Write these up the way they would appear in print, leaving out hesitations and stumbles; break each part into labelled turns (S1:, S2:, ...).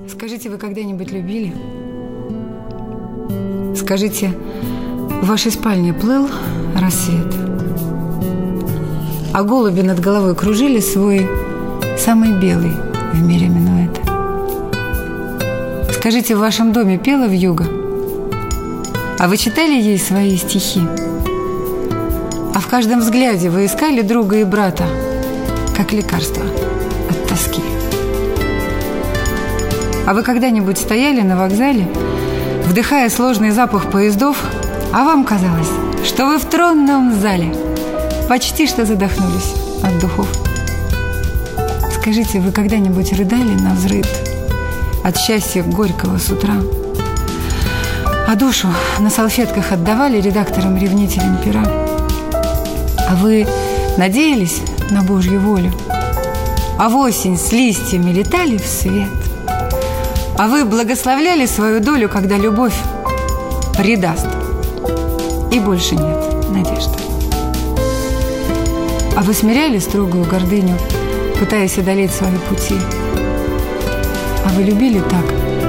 S1: Скажите, вы когда-нибудь любили? Скажите, в вашей спальне плыл рассвет, а голуби над головой кружили свой самый белый в мире минуэт. Скажите, в вашем доме пела вьюга, а вы читали ей свои стихи? А в каждом взгляде вы искали друга и брата, как лекарство от тоски. А вы когда-нибудь стояли на вокзале, вдыхая сложный запах поездов, а вам казалось, что вы в тронном зале, почти что задохнулись от духов? Скажите, вы когда-нибудь рыдали навзрыд от счастья горького с утра, а душу на салфетках отдавали редакторам-ревнителям пера? А вы надеялись на Божью волю, а в осень с листьями летали в свет? А вы благословляли свою долю, когда любовь предаст, и больше нет надежды? А вы смиряли строгую гордыню, пытаясь одолеть свои пути? А вы любили так,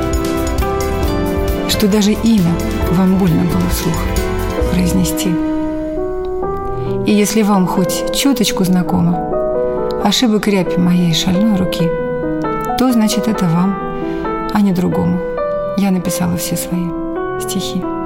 S1: что даже имя вам больно было вслух произнести? И если вам хоть чуточку знакомо ошибок рябь моей шальной руки, то значит это вам, а не другому я написала все свои стихи.